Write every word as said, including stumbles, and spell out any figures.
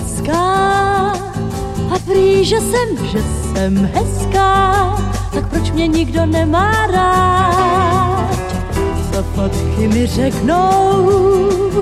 bleská a prý, že jsem, že jsem hezká, tak proč mě nikdo nemá rád? Za fotky mi řeknou,